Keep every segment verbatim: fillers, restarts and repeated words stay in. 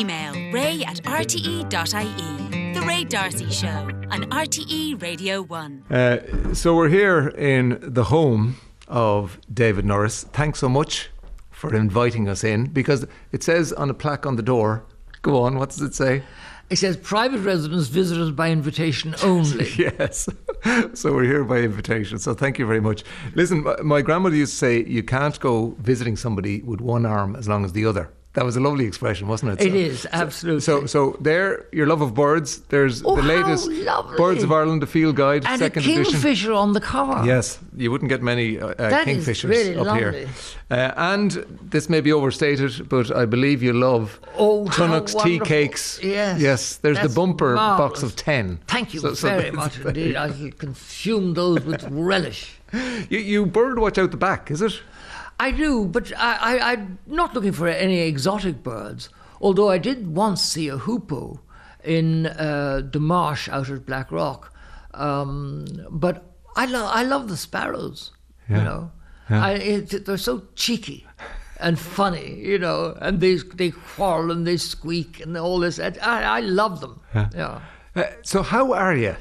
Email ray at r t e dot i e. The Ray D'Arcy Show on R T E Radio one. Uh, so we're here in the home of David Norris. Thanks so much for inviting us in, because it says on a plaque on the door, go on, what does it say? It says private residence visitors by invitation only. Yes. So we're here by invitation. So thank you very much. Listen, my, my grandmother used to say you can't go visiting somebody with one arm as long as the other. That was a lovely expression, wasn't it? It so, is, absolutely. So, so, so there, your love of birds. There's oh, the latest Birds of Ireland, the Field Guide, and second a kingfisher edition. on the cover. Yes, you wouldn't get many uh, that kingfishers is really up lovely. here. Uh, and this may be overstated, but I believe you love oh, Tunnock's tea cakes. Yes, yes. There's That's the bumper marvellous. box of ten. Thank you so, so very much indeed. I shall consume those with relish. You, you bird watch out the back, is it? I do, but I, I, I'm not looking for any exotic birds, although I did once see a hoopoe in uh, the marsh out at Black Rock. Um, but I, lo- I love the sparrows, yeah. you know. Yeah. I, it, they're so cheeky and funny, you know, and they they quarrel and they squeak and all this. I, I love them, yeah. yeah. Uh, so how are you?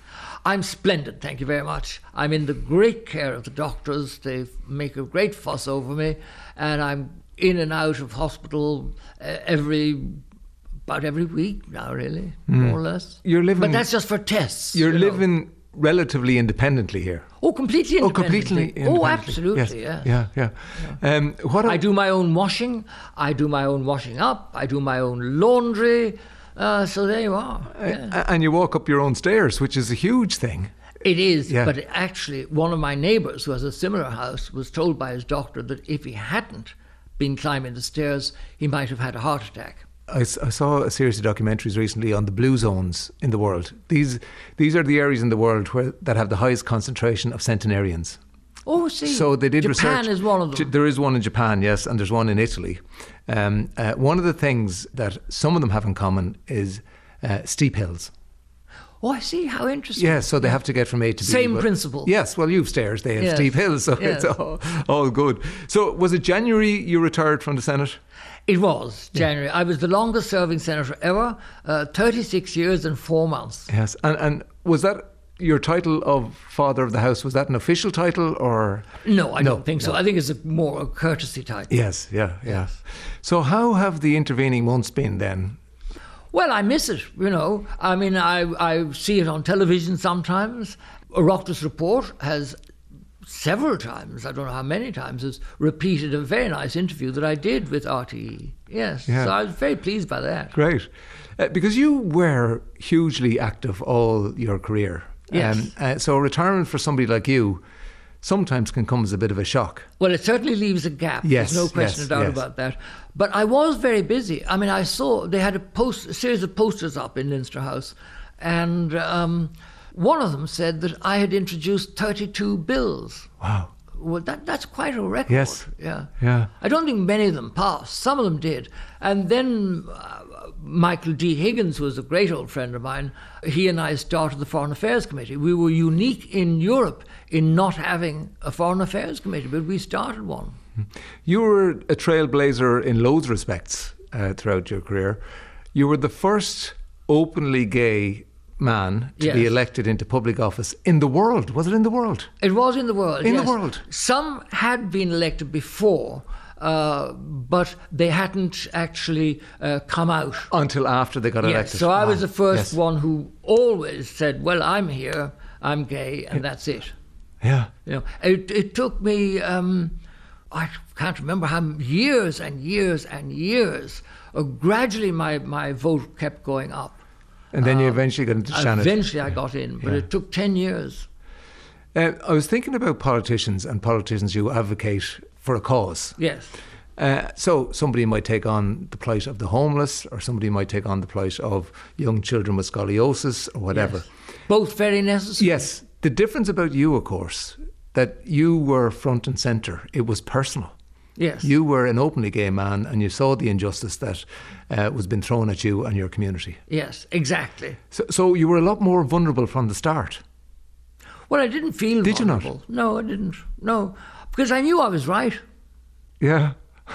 I'm splendid, thank you very much. I'm in the great care of the doctors. They make a great fuss over me, and I'm in and out of hospital uh, every about every week now, really, mm. more or less. You're living, but that's just for tests. You're you living know. relatively independently here. Oh, completely independently. Oh, completely independently. Oh, absolutely. Yes. Yes. Yeah, yeah. yeah. Um, what I do my own washing. I do my own washing up. I do my own laundry. Uh, so there you are. Yeah. Uh, and you walk up your own stairs, which is a huge thing. It is, yeah. but actually one of my neighbours who has a similar house was told by his doctor that if he hadn't been climbing the stairs, he might have had a heart attack. I, I saw a series of documentaries recently on the blue zones in the world. These these are the areas in the world where that have the highest concentration of centenarians. Oh, see. So they did Japan research. is one of them. There is one in Japan, yes, and there's one in Italy. Um, uh, one of the things that some of them have in common is uh, steep hills. Oh, I see. How interesting. Yeah, so they have to get from A to B. Same but, principle. Yes, well, you've stairs, they have yes. steep hills, so yes. it's all, all good. So was it January you retired from the Senate? It was January. Yeah. I was the longest serving senator ever, uh, thirty-six years and four months. Yes, and, and was that your title of Father of the House, was that an official title or? No, I no, don't think no. so. I think it's a more a courtesy title. Yes, yeah, yeah. So how have the intervening months been then? Well, I miss it, you know. I mean, I, I see it on television sometimes. Oireachtas Report has several times, I don't know how many times, has repeated a very nice interview that I did with R T E. Yes, yeah. So I was very pleased by that. Great. Uh, because you were hugely active all your career. Yes. Um, uh, so retirement for somebody like you sometimes can come as a bit of a shock. Well, it certainly leaves a gap. Yes, There's no question yes, of doubt yes. about that. But I was very busy. I mean, I saw they had a, post, a series of posters up in Leinster House, and um, one of them said that I had introduced thirty-two bills. Wow. Well, that that's quite a record. Yes. Yeah. Yeah. I don't think many of them passed. Some of them did. And then uh, Michael D. Higgins, who was a great old friend of mine, he and I started the Foreign Affairs Committee. We were unique in Europe in not having a Foreign Affairs Committee, but we started one. You were a trailblazer in loads of respects uh, throughout your career. You were the first openly gay man to yes. be elected into public office in the world. Was it in the world? It was in the world, In yes. the world. Some had been elected before, uh, but they hadn't actually uh, come out. Until after they got yes. elected. So I was Ah, the first yes. one who always said, well, I'm here, I'm gay, and that's it. Yeah. You know, it, it took me, um, I can't remember how years and years and years. Uh, gradually my, my vote kept going up. And then you Um, eventually got into Shannon. Eventually I got in, but Yeah. it took ten years. Uh, I was thinking about politicians and politicians who advocate for a cause. Yes. Uh, so somebody might take on the plight of the homeless, or somebody might take on the plight of young children with scoliosis or whatever. Yes. Both very necessary. Yes. The difference about you, of course, that you were front and centre. It was personal. Yes. You were an openly gay man and you saw the injustice that uh, was being thrown at you and your community. Yes, exactly. So, so you were a lot more vulnerable from the start. Well, I didn't feel Did vulnerable. you not? No, I didn't. No, because I knew I was right. Yeah.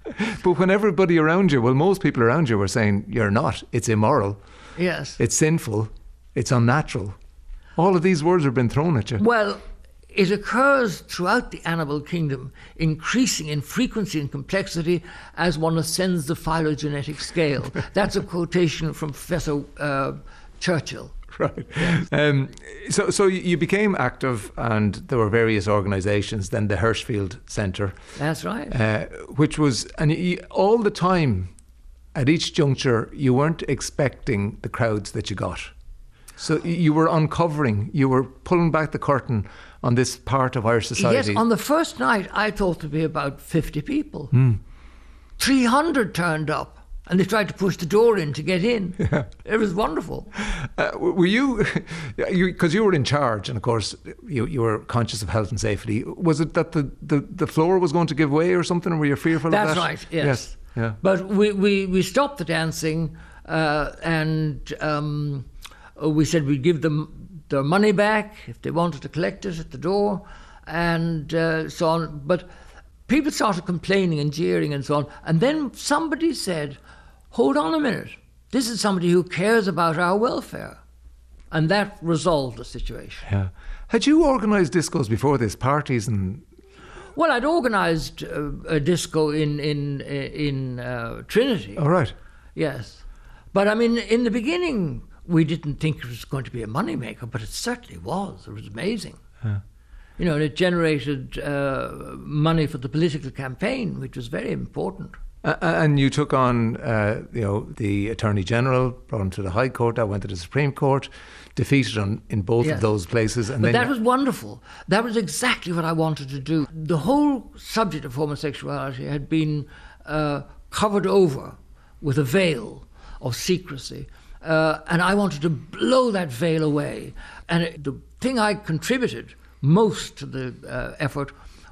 But when everybody around you, well, most people around you were saying, you're not, it's immoral, Yes. it's sinful, it's unnatural. All of these words have been thrown at you. Well, it occurs throughout the animal kingdom, increasing in frequency and complexity as one ascends the phylogenetic scale. That's a quotation from Professor uh, Churchill. Right. Um, so, so you became active, and there were various organisations. Then the Hirschfield Centre. That's right. Uh, which was, and you, all the time, at each juncture, you weren't expecting the crowds that you got. So you were uncovering, you were pulling back the curtain on this part of Irish society. Yes, on the first night, I thought there'd be about fifty people. Mm. three hundred turned up. And they tried to push the door in to get in. Yeah. It was wonderful. Uh, were you, because you, you were in charge, and of course you, you were conscious of health and safety. Was it that the, the, the floor was going to give way or something, or were you fearful That's of that? That's right, yes. yes. Yeah. But we, we, we stopped the dancing uh, and um, we said we'd give them their money back if they wanted to collect it at the door and uh, so on. But people started complaining and jeering and so on. And then somebody said, hold on a minute, this is somebody who cares about our welfare. And that resolved the situation. Yeah. Had you organised discos before this, parties and... Well, I'd organised uh, a disco in, in, in uh, Trinity. Oh, right. Yes. But, I mean, in the beginning, we didn't think it was going to be a moneymaker, but it certainly was. It was amazing. Yeah. You know, and it generated uh, money for the political campaign, which was very important. Uh, and you took on, uh, you know, the Attorney General, brought him to the High Court, that went to the Supreme Court, defeated him in both yes. of those places. And but then that was wonderful. That was exactly what I wanted to do. The whole subject of homosexuality had been uh, covered over with a veil of secrecy. Uh, and I wanted to blow that veil away. And it, the thing I contributed most to the uh, effort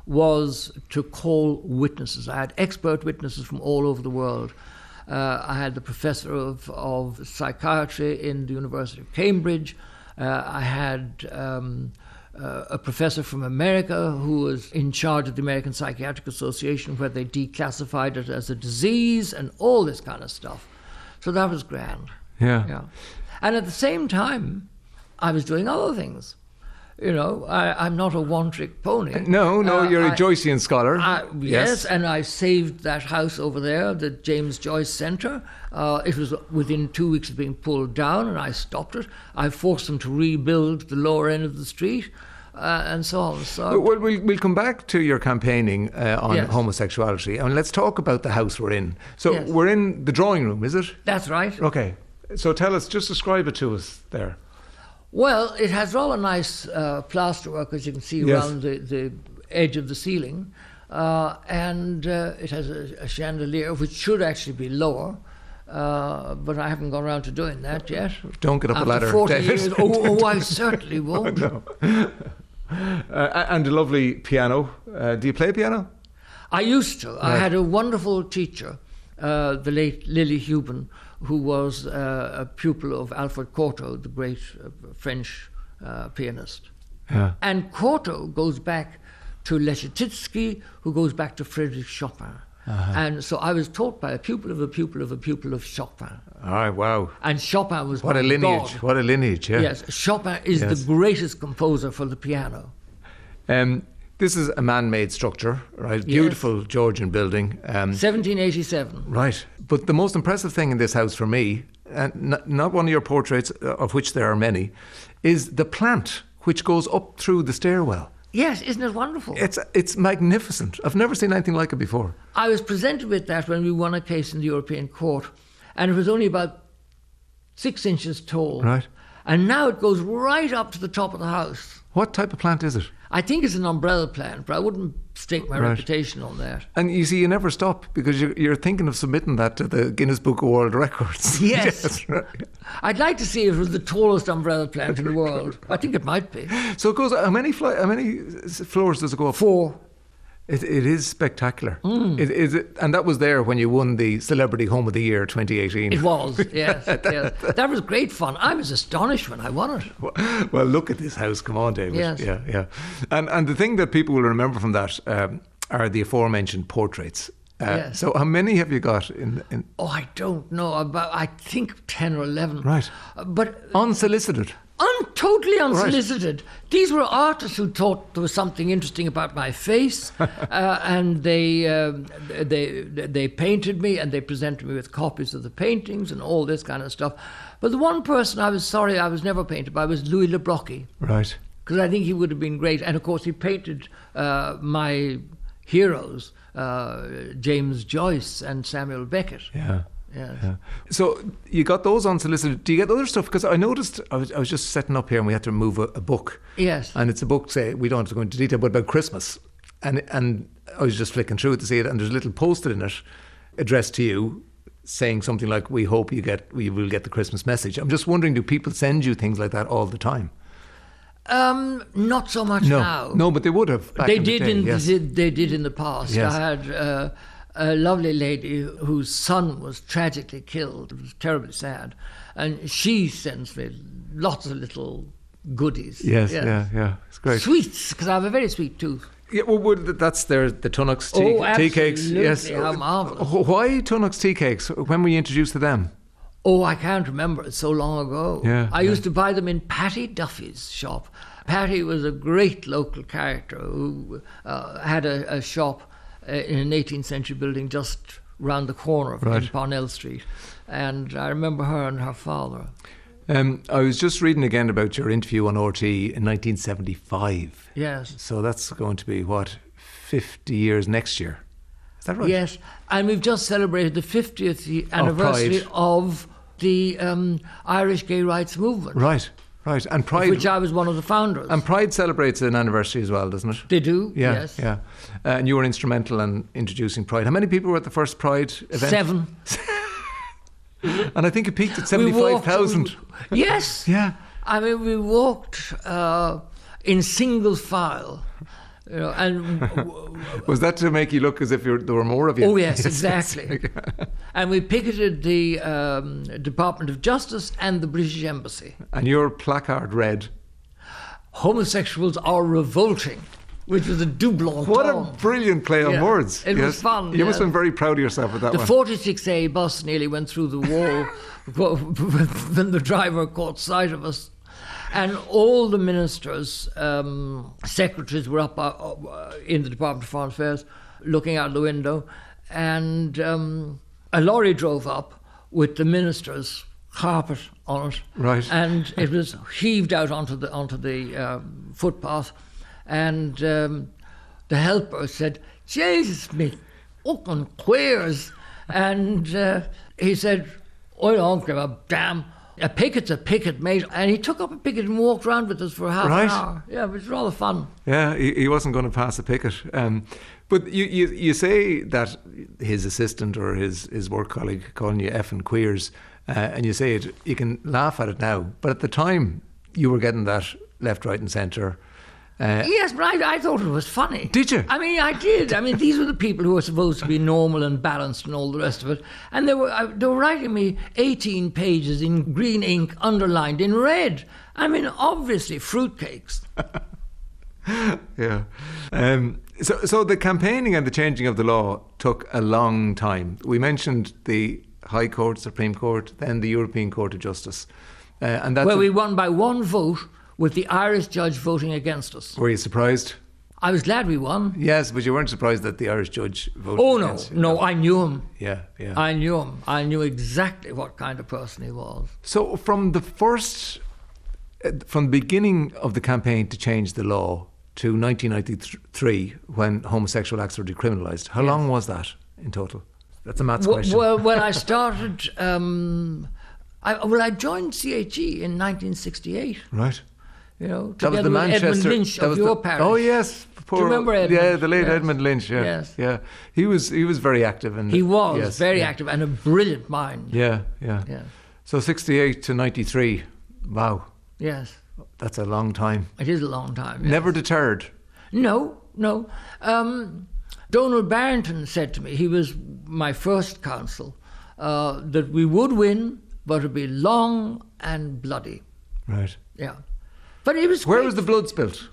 was to call witnesses. I had expert witnesses from all over the world. Uh, I had the professor of, of psychiatry in the University of Cambridge. Uh, I had um, uh, a professor from America who was in charge of the American Psychiatric Association, where they declassified it as a disease and all this kind of stuff. So that was grand. Yeah. Yeah. And at the same time, I was doing other things. You know, I, I'm not a one-trick pony. No, no, Uh, you're a I- Joycean scholar. I, yes, and I saved that house over there, the James Joyce Centre. Uh, it was within two weeks of being pulled down, and I stopped it. I forced them to rebuild the lower end of the street, uh, and so on. So, Well, we'll, we'll come back to your campaigning uh, on Yes. homosexuality, and let's talk about the house we're in. So Yes. we're in the drawing room, is it? that's right. Okay. So tell us, just describe it to us there. Well, it has rather nice uh, plasterwork, as you can see, Yes. around the, the edge of the ceiling. Uh, and uh, it has a, a chandelier, which should actually be lower. Uh, but I haven't gone around to doing that yet. Don't get up After the ladder, forty David. years, oh, oh, I certainly won't. No. uh, and a lovely piano. Uh, do you play piano? I used to. I Right. had a wonderful teacher, uh, the late Lily Hubin, who was uh, a pupil of Alfred Cortot, the great uh, French uh, pianist. Yeah. And Cortot goes back to Leschetizky, who goes back to Frédéric Chopin. Uh-huh. And so I was taught by a pupil of a pupil of a pupil of Chopin. All right, wow. And Chopin was What my a lineage. god. What a lineage, yeah. Yes, Chopin is Yes. the greatest composer for the piano. Um, this is a man-made structure, right? Beautiful Georgian building. Um, seventeen eighty-seven. Right. But the most impressive thing in this house for me, and not, not one of your portraits, uh, of which there are many, is the plant which goes up through the stairwell. Yes, isn't it wonderful? It's it's magnificent. I've never seen anything like it before. I was presented with that when we won a case in the European Court, and it was only about six inches tall. Right. And now it goes right up to the top of the house. What type of plant is it? I think it's an umbrella plant, but I wouldn't stake my Right. reputation on that. And you see, you never stop because you're, you're thinking of submitting that to the Guinness Book of World Records. Yes. right. I'd like to see if it was the tallest umbrella plant in the world. I think it might be. So it goes. How many fly, How many floors does it go up? Four. It, it is spectacular. Mm. It, is it, and that was there when you won the Celebrity Home of the Year twenty eighteen. It was, yes. yes. That was great fun. I was astonished when I won it. Well, look at this house. Come on, David. Yes. Yeah, yeah. And and the thing that people will remember from that um, are the aforementioned portraits. Uh, Yes. So how many have you got in? in Oh, I don't know. About I think ten or eleven. Right. Uh, But unsolicited. un- totally unsolicited. These were artists who thought there was something interesting about my face, uh, and they um they they painted me and they presented me with copies of the paintings and all this kind of stuff. But the one person I was sorry I was never painted by was Louis Le Brocq, Right. because I think he would have been great. And of course, he painted uh, my heroes, uh, James Joyce and Samuel Beckett. Yeah. Yes. Yeah. So you got those unsolicited. Do you get other stuff? Because I noticed I was, I was just setting up here and we had to remove a, a book. Yes. And it's a book, say, we don't have to go into detail, but about Christmas. And and I was just flicking through it to see it, and there's a little post-it in it addressed to you saying something like, we hope you get, we will get the Christmas message. I'm just wondering, do people send you things like that all the time? Um, not so much No. now. No, but they would have back They in did the day, in yes. the, they did in the past. Yes. I had uh, a lovely lady whose son was tragically killed. It was terribly sad, and she sends me lots of little goodies. Yes, yeah, yeah. It's great. Sweets, because I have a very sweet tooth. Yeah, well, well, that's their the Tunnocks tea, Oh, tea cakes. absolutely, Yes. how marvellous. Wh- Why Tunnocks tea cakes? When were you introduced to them? Oh, I can't remember. It's so long ago. Yeah, I yeah. used to buy them in Paddy Duffy's shop. Paddy was a great local character who uh, had a, a shop uh, in an eighteenth century building just round the corner from Right. Parnell Street. And I remember her and her father. Um, I was just reading again about your interview on R T E in nineteen seventy-five. Yes. So that's going to be, what, fifty years next year? Is that right? Yes. And we've just celebrated the fiftieth ye- anniversary Pride. of the um, Irish gay rights movement, Right, right. And Pride, which I was one of the founders. and Pride celebrates an anniversary as well, doesn't it? They do, Yeah, yes. yeah. Uh, and you were instrumental in introducing Pride. How many people were at the first Pride event? Seven. And I think it peaked at We seventy-five walked- thousand. Yes. Yeah. I mean, we walked uh, in single file, you know, and Was that to make you look as if you're, there were more of you? oh yes, exactly. And we picketed the um, Department of Justice and the British Embassy. And your placard read, Homosexuals are revolting, which was a double what a entendre. brilliant play on Yeah, words. it was fun, You must have yeah. been very proud of yourself with that The one. forty-six A bus nearly went through the wall when the driver caught sight of us. And all the ministers, um, secretaries were up uh, uh, in the Department of Foreign Affairs looking out the window. And um, a lorry drove up with the ministers' carpet on it. Right. And it was heaved out onto the, onto the um, footpath. And um, the helper said, Jesus, me fucking queers. And uh, he said, I don't give a damn. A picket's a picket, mate. And he took up a picket and walked around with us for half Right. an hour. Yeah, it was rather fun. Yeah, he, he wasn't going to pass a picket. Um, but you, you you say that his assistant or his, his work colleague calling you effing queers, uh, and you say it, you can laugh at it now. But at the time, you were getting that left, right, and centre. Uh, Yes, but I, I thought it was funny. Did you? I mean, I did. I mean, these were the people who were supposed to be normal and balanced and all the rest of it. And they were I, they were writing me eighteen pages in green ink, underlined in red. I mean, obviously, fruitcakes. yeah. Um, so, so the campaigning and the changing of the law took a long time. We mentioned the High Court, Supreme Court, then the European Court of Justice. Uh, and that's Well, a- we won by one vote, with the Irish judge voting against us. Were you surprised? I was glad we won. Yes, but you weren't surprised that the Irish judge voted Oh, no, against you. no, I knew him. Yeah, yeah. I knew him. I knew exactly what kind of person he was. So from the first, uh, from the beginning of the campaign to change the law to nineteen ninety-three, when homosexual acts were decriminalised, how Yes. long was that in total? That's a maths Well, question. well, when I started, um, I, well, I joined C H E in nineteen sixty-eight. Right. You know, That was together the with Manchester. Edmund Lynch that of was your the, parish. Oh yes, poor, Do you remember Edmund? Yeah, the late Yes. Edmund Lynch. Yeah, Yes. yeah. He was he was very active and He was yes, very yeah. active and a brilliant mind. Yeah, yeah. Yeah. So sixty-eight to ninety-three. Wow, Yes, that's a long time. it is a long time. yes. Never deterred. No, no. Um, Donald Barrington said to me, he was my first counsel, uh, that we would win, but it'd be long and bloody. Right. Yeah. But it was Where great. was the blood spilt?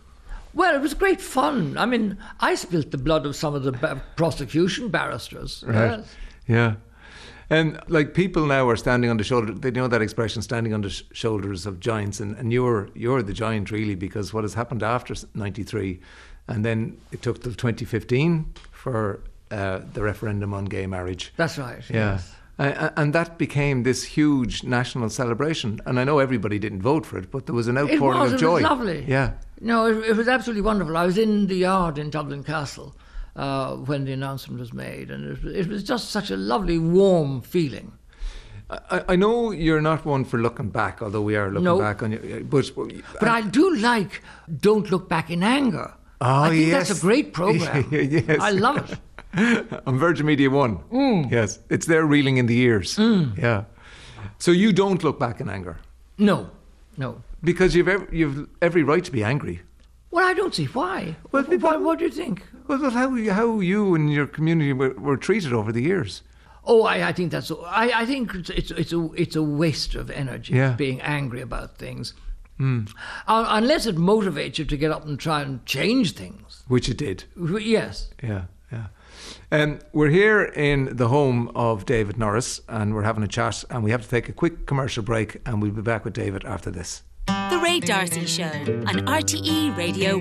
Well, it was great fun. I mean, I spilt the blood of some of the ba- prosecution barristers. Right. Yes. Yeah. And like people now are standing on the shoulder, they know that expression, standing on the sh- shoulders of giants. And, and you're, you're the giant really, because what has happened after ninety-three, and then it took till twenty fifteen for uh, the referendum on gay marriage. That's right. Yeah. Yes. Uh, and that became this huge national celebration. And I know everybody didn't vote for it, but there was an outpouring it was, of it joy. Was lovely. Yeah. No, it, it was absolutely wonderful. I was in the yard in Dublin Castle uh, when the announcement was made, and it, it was just such a lovely, warm feeling. I, I know you're not one for looking back, although we are looking No. back on you. But, But I do like Don't Look Back in Anger. Oh, I think yes. that's a great program. Yes. I love it. on Virgin Media One. Mm. Yes, it's there reeling in the ears. Yeah. So you don't look back in anger No, no. because you've ev- you've every right to be angry. Well, I don't see why. Well, What, people- what, what do you think? Well, but how how you and your community were, were treated over the years. Oh, I, I think that's. I, I think it's it's it's a it's a waste of energy Yeah. being angry about things, uh, unless it motivates you to get up and try and change things. Which it did. Yes. Yeah, yeah. Um, we're here in the home of David Norris, and we're having a chat, and we have to take a quick commercial break, and we'll be back with David after this. The Ray D'Arcy Show on R T E Radio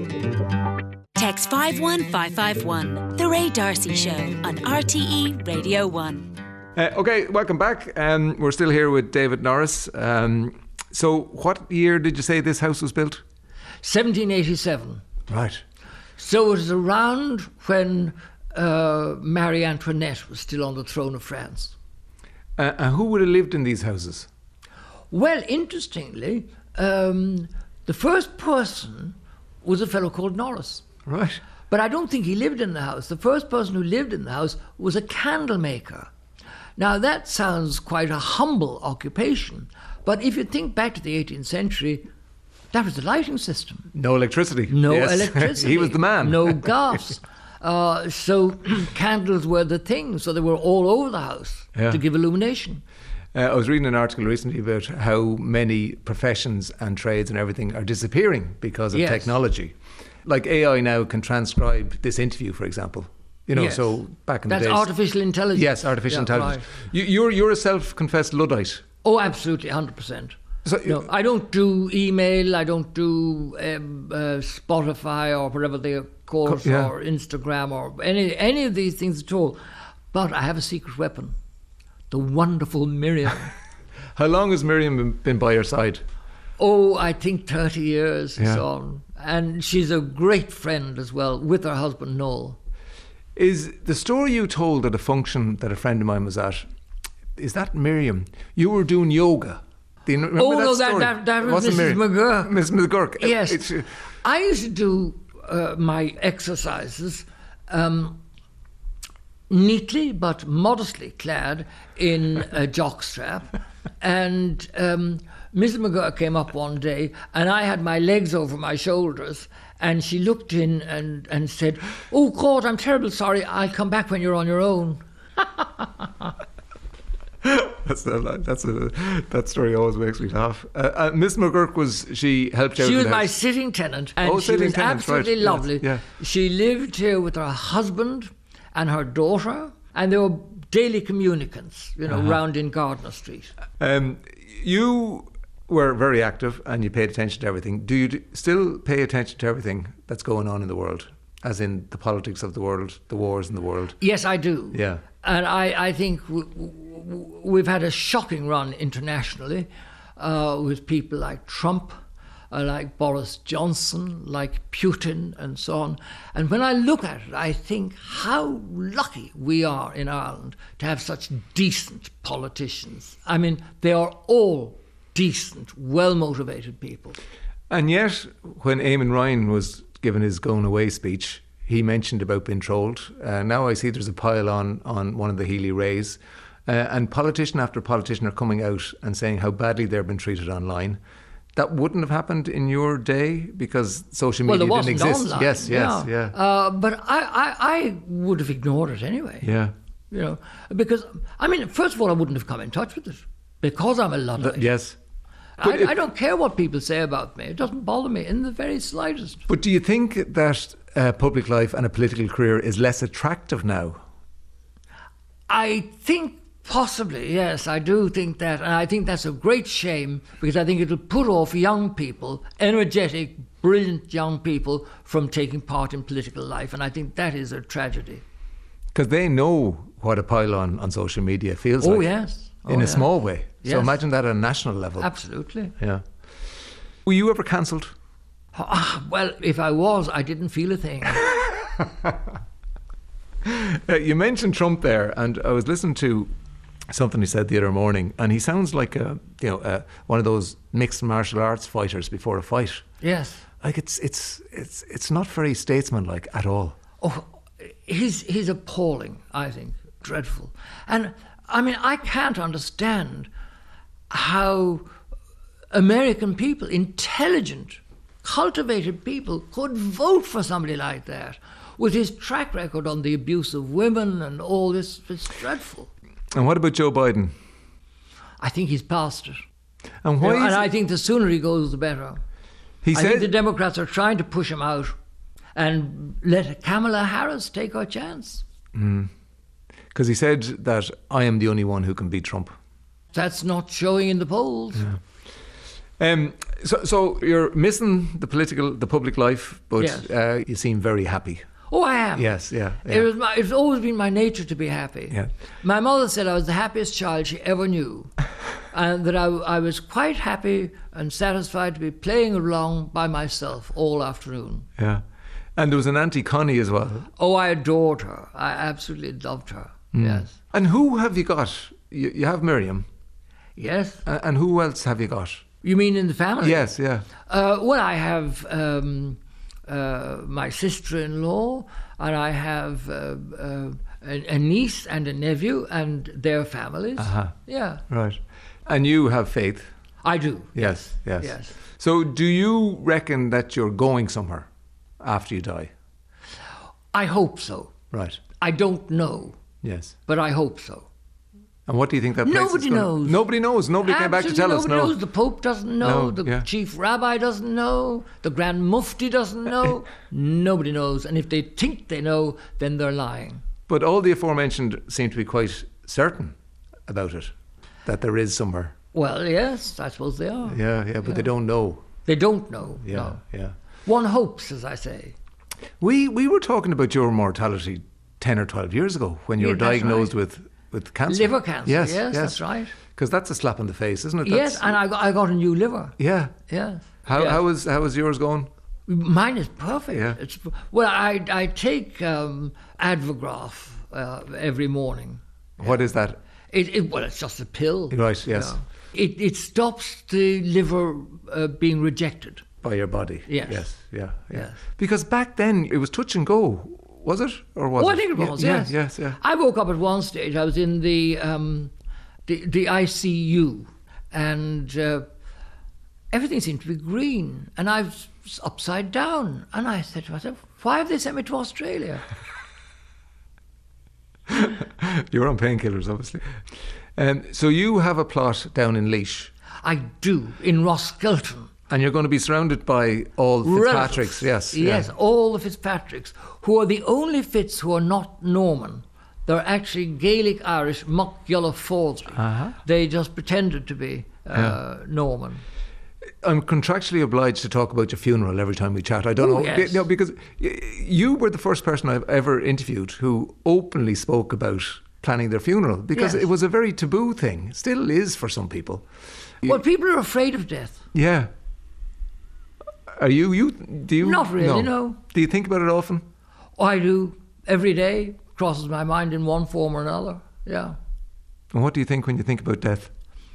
one. Text five one five five one. The Ray D'Arcy Show on R T E Radio one. Uh, okay, welcome back. Um, we're still here with David Norris. Um, so, what year did you say this house was built? seventeen eighty-seven. Right. So it was around when uh, Marie Antoinette was still on the throne of France. Uh, and who would have lived in these houses? Well, interestingly, um, the first person was a fellow called Norris. Right. But I don't think he lived in the house. The first person who lived in the house was a candle maker. Now, that sounds quite a humble occupation, but if you think back to the eighteenth century, that was the lighting system. No electricity. No Yes. electricity. He was the man. No gas. uh, so candles were the thing, so they were all over the house Yeah. to give illumination. Uh, I was reading an article recently about how many professions and trades and everything are disappearing because of Yes. technology. Like A I now can transcribe this interview, for example. You know, Yes. so back in That's the days. artificial intelligence. Yes, artificial Yeah, intelligence. right. You, you're you're a self-confessed Luddite. Oh, absolutely, one hundred percent. So No, I don't do email, I don't do um, uh, Spotify or whatever they call it, Co- yeah. or Instagram or any any of these things at all. But I have a secret weapon, the wonderful Miriam. How long has Miriam been, been by your side? Oh, I think thirty years and Yeah. so on. And she's a great friend as well, with her husband Noel. Is the story you told at a function that a friend of mine was at, is that Miriam? You were doing yoga. Do you remember Oh, that no, that- story? that- that was Wasn't Missus Miriam? McGurk. Missus McGurk. Yes. It's, uh, I used to do uh, my exercises um, neatly but modestly clad in a jockstrap. And um, Missus McGurk came up one day, and I had my legs over my shoulders, and she looked in and, and said, "Oh, God, I'm terribly sorry. I'll come back when you're on your own." That's a, that's a, that story always makes me laugh. Uh, uh, Miss McGurk was, she helped out She in was the my house. sitting tenant, and Oh, she sitting was tenant, right, absolutely yes, lovely. yeah. She lived here with her husband and her daughter, and they were daily communicants, you know, Uh-huh. round in Gardner Street. Um, you were very active and you paid attention to everything. Do you d- still pay attention to everything that's going on in the world? As in the politics of the world, the wars in the world? Yes, I do. Yeah. And I, I think w- w- we've had a shocking run internationally uh, with people like Trump, uh, like Boris Johnson, like Putin, and so on. And when I look at it, I think how lucky we are in Ireland to have such decent politicians. I mean, they are all decent, well-motivated people. And yet, when Eamon Ryan was given his going away speech, he mentioned about being trolled. Uh, now I see there's a pile on on one of the Healy Rays. Uh, and politician after politician are coming out and saying how badly they've been treated online. That wouldn't have happened in your day because social Well, media there didn't wasn't exist. online. Yes, yes, yeah. Uh, but I, I, I would have ignored it anyway. Yeah. You know, because, I mean, first of all, I wouldn't have come in touch with it because I'm a Luddite. Th- yes. I, if, I don't care what people say about me. It doesn't bother me in the very slightest. But do you think that uh, public life and a political career is less attractive now? I think possibly, yes, I do think that. And I think that's a great shame, because I think it'll put off young people, energetic, brilliant young people, from taking part in political life. And I think that is a tragedy. Because they know what a pylon on social media feels oh, like. Yes. Oh, in a yes. small way. So Yes. imagine that at a national level. Absolutely. Yeah. Were you ever cancelled? Ah, well, if I was, I didn't feel a thing. Uh, you mentioned Trump there, and I was listening to something he said the other morning, and he sounds like a, you know, uh, one of those mixed martial arts fighters before a fight. Yes. Like it's it's it's it's not very statesmanlike at all. Oh, he's he's appalling, I think. Dreadful. And, I mean, I can't understand how American people, intelligent, cultivated people, could vote for somebody like that. With his track record on the abuse of women and all this, it's dreadful. And what about Joe Biden? I think he's past it. And why? You know, is and it- I think the sooner he goes, the better. he I said think the Democrats are trying to push him out and let Kamala Harris take her chance. because he said that I am the only one who can beat Trump. That's not showing in the polls. Yeah. Um, so, so you're missing the political, the public life, but Yes. uh, you seem very happy. Oh, I am. Yes, yeah. yeah. It was my, it's always been my nature to be happy. Yeah. My mother said I was the happiest child she ever knew, and that I, I was quite happy and satisfied to be playing along by myself all afternoon. Yeah. And there was an Auntie Connie as well. Oh, I adored her. I absolutely loved her. Mm. Yes. And who have you got? You, you have Miriam. Yes. Uh, and who else have you got? You mean in the family? Yes, yeah. Uh, well, I have um, uh, my sister-in-law, and I have uh, uh, a, a niece and a nephew and their families. Uh-huh. Yeah. Right. And you have faith. I do. Yes, yes. Yes. So do you reckon that you're going somewhere after you die? I hope so. Right. I don't know, Yes. but I hope so. And what do you think that place Nobody is gonna- knows. Nobody knows. Nobody came back to Absolutely tell us. nobody No. knows. The Pope doesn't know. No, the yeah. Chief Rabbi doesn't know. The Grand Mufti doesn't know. Nobody knows. And if they think they know, then they're lying. But all the aforementioned seem to be quite certain about it, that there is somewhere. Well, yes, I suppose they are. Yeah, yeah, but Yeah. they don't know. They don't know. Yeah, No. yeah. One hopes, as I say. We we were talking about your mortality ten or twelve years ago when you Yeah, were that's diagnosed right. with, with cancer. Liver cancer. Yes, Yes, yes. that's right. Because that's a slap in the face, isn't it? Yes, That's, and I got, I got a new liver. yeah. Yes. How Yes. how is how is yours going? Mine is perfect. Yeah. It's, well, I, I take um, Advograph uh, every morning. What is that? It, it, well, it's just a pill. Right, yes. It, it stops the liver uh, being rejected. By your body. Yes. Yes. Yeah. Yeah. Yes. Because back then it was touch and go, was it, or was Oh, it? I think it was, Yeah, yes. yeah, yes. Yeah. I woke up at one stage, I was in the, um, the, the I C U, and uh, everything seemed to be green, and I was upside down. And I said to myself, why have they sent me to Australia? You were on painkillers, obviously. Um, so you have a plot down in Laois, I do, in Roskelton. and you're going to be surrounded by all Fitzpatricks. Relatives. Yes. Yes, yeah. all the Fitzpatricks, who are the only Fitz who are not Norman. They're actually Gaelic Irish, Muck Yullah Fawlsry. Uh-huh. They just pretended to be uh, Norman. I'm contractually obliged to talk about your funeral every time we chat. I don't Oh, know, yes. no, because y- you were the first person I've ever interviewed who openly spoke about planning their funeral, because Yes. it was a very taboo thing. Still is for some people. Well, people are afraid of death. Yeah. Are you? You do you? Not really, no. Do you think about it often? Oh, I do. Every day crosses my mind in one form or another. Yeah. And what do you think when you think about death?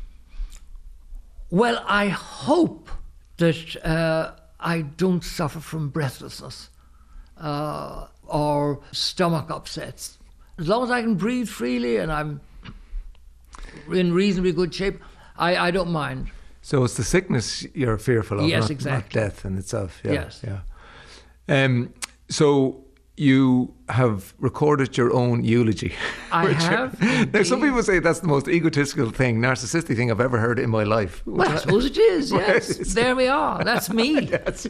Well, I hope that uh, I don't suffer from breathlessness uh, or stomach upsets. As long as I can breathe freely and I'm in reasonably good shape, I, I don't mind. So it's the sickness you're fearful of, Yes, not, exactly. not death in itself. Yeah, Yes. Yeah. Um. So you have recorded your own eulogy. I which- have, Now, some indeed. people say that's the most egotistical thing, narcissistic thing I've ever heard in my life. Well, I suppose it is, Well, yes. it's- There we are. That's me. Yes.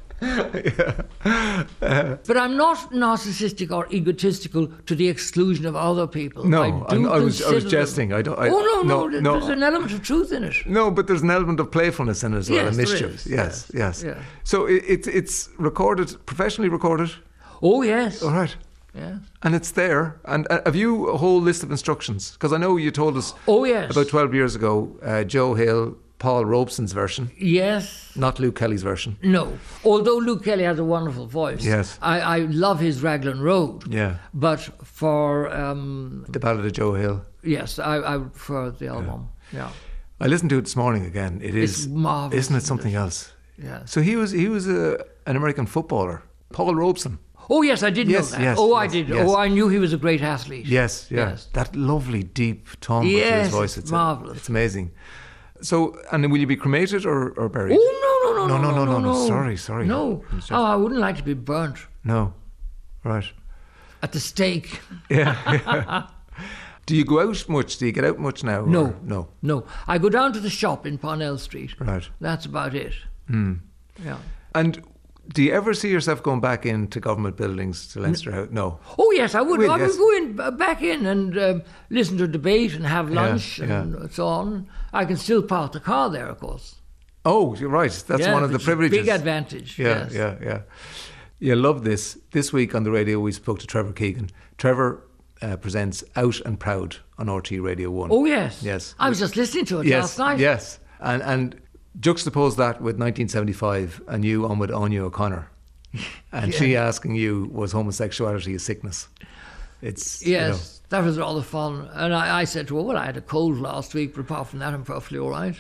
But I'm not narcissistic or egotistical to the exclusion of other people. No, I, do I'm- I was- I was consider them- jesting. I don't- I- oh, no, no, no, no. There's an element of truth in it. No, but there's an element of playfulness in it as well, Yes, and there mischief. is. Yes, yes. Yes, yeah. So it, it's it's recorded, professionally recorded. Oh, yes. All right. Yes. And it's there. And uh, have you a whole list of instructions? Because I know you told us Oh, yes. about twelve years ago, uh, Joe Hill, Paul Robeson's version, Yes. not Luke Kelly's version. No. Although Luke Kelly has a wonderful voice. Yes. I, I love his Raglan Road. Yeah. But for, um, The Ballad of Joe Hill. yes, I, I would prefer the album. Yeah. I listened to it this morning again. It is, It's marvellous, isn't it isn't something it? else? Yeah. So he was he was a, an American footballer, Paul Robeson. Oh, yes, I did Yes, know that. yes, oh, I yes, did. yes. Oh, I knew he was a great athlete. Yes, yeah. Yes. That lovely deep timbre to Yes, his voice. it's a- marvellous. It's amazing. So, and then will you be cremated or, or buried? Oh, no, no, no, No, no, no, no, no. no. Sorry, sorry. No. I'm just- Oh, I wouldn't like to be burnt No. Right. at the stake. Yeah. yeah. Do you go out much? Do you get out much now? No. or- No. No. I go down to the shop in Parnell Street. Right. That's about it. Hmm. Yeah. And do you ever see yourself going back into government buildings to Leinster House? No. Oh, yes, I would. Will, I yes. would go in, uh, back in and um, listen to debate and have Yeah, lunch and yeah. so on. I can still park the car there, of course. Oh, you're right. That's Yeah, one of the which is a privileges. big advantage. Yeah, yes. yeah, yeah. You love this. This week on the radio, we spoke to Trevor Keegan. Trevor uh, presents Out and Proud on R T E Radio one. Oh, yes. Yes. I was just listening to it yes, last night. Yes. And, and juxtapose that with nineteen seventy-five and you on with Anya O'Connor. And she asking you, was homosexuality a sickness? It's, you know, Yes, that was rather fun. And I, I said to her, well, I had a cold last week, but apart from that, I'm perfectly all right.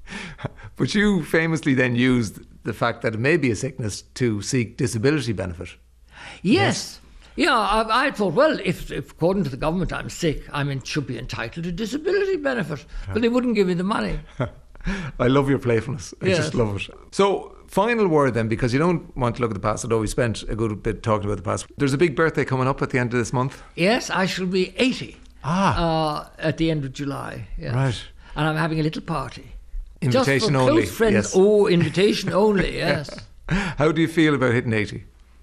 But you famously then used the fact that it may be a sickness to seek disability benefit. Yes. Yeah, I, I thought, well, if, if according to the government I'm sick, I mean, should be entitled to disability benefit. But they wouldn't give me the money. I love your playfulness. I Yes. just love it. So, final word then, because you don't want to look at the past, although we spent a good bit talking about the past. There's a big birthday coming up at the end of this month. Yes, I shall be eighty Ah, uh, at the end of July. Yes. right. And I'm having a little party. Invitation Just for only. close friends. Yes. Oh, invitation only, yes. How do you feel about hitting eighty?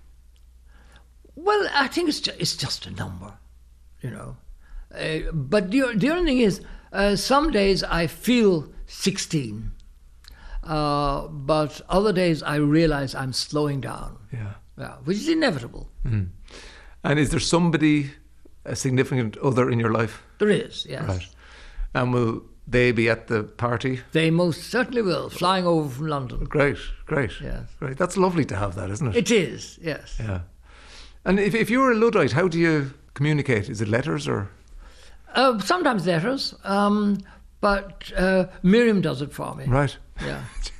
Well, I think it's just, it's just a number, you know. Uh, but the, the only thing is, uh, some days I feel sixteen, uh, but other days I realise I'm slowing down, Yeah. yeah, which is inevitable. Mm. And is there somebody, a significant other in your life? There is, yes. Right. And will they be at the party? They most certainly will, flying over from London. Great, great. Yes. Great. That's lovely to have that, isn't it? It is, yes. Yeah. And if, if you were a Luddite, how do you communicate? Is it letters or? Uh, sometimes letters, um, but uh, Miriam does it for me. Right. Yeah.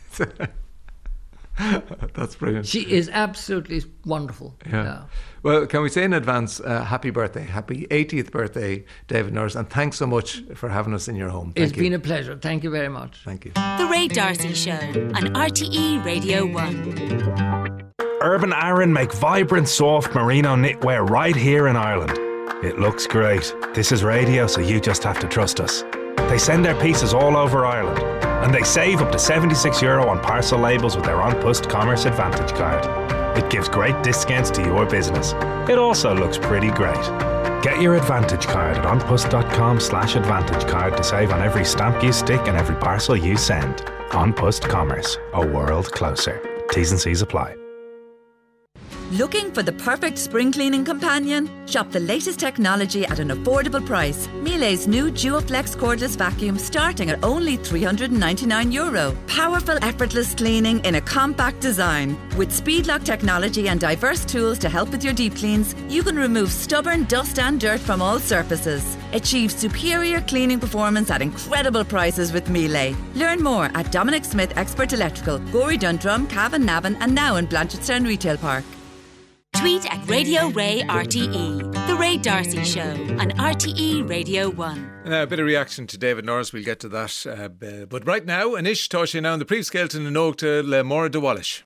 That's brilliant. She is absolutely wonderful. Yeah. yeah. Well, can we say in advance, uh, happy birthday, happy eightieth birthday, David Norris, and thanks so much for having us in your home. Thank It's you. been a pleasure. Thank you very much. Thank you. The Ray Darcy Show on R T E Radio one. Urban Aaron make vibrant, soft merino knitwear right here in Ireland. It looks great. This is radio, so you just have to trust us. They send their pieces all over Ireland, and they save up to seventy-six euro on parcel labels with their An Post Commerce Advantage card. It gives great discounts to your business. It also looks pretty great. Get your Advantage card at onpost.com slash advantage card to save on every stamp you stick and every parcel you send. An Post Commerce, a world closer. T's and C's apply. Looking for the perfect spring cleaning companion? Shop the latest technology at an affordable price. Miele's new Duoflex cordless vacuum starting at only three hundred ninety-nine euro. Powerful, effortless cleaning in a compact design. With Speedlock technology and diverse tools to help with your deep cleans, you can remove stubborn dust and dirt from all surfaces. Achieve superior cleaning performance at incredible prices with Miele. Learn more at Dominic Smith Expert Electrical, Gorey Dundrum, Cavan Navan, and now in Blanchardstown Retail Park. Tweet at Radio Ray R T E. The Ray Darcy Show on R T E Radio one. Now, a bit of reaction to David Norris, we'll get to that. Uh, b- but right now, Anish Toshi now in the Príomh Scéalta na Nóachta le Móra de Wallis.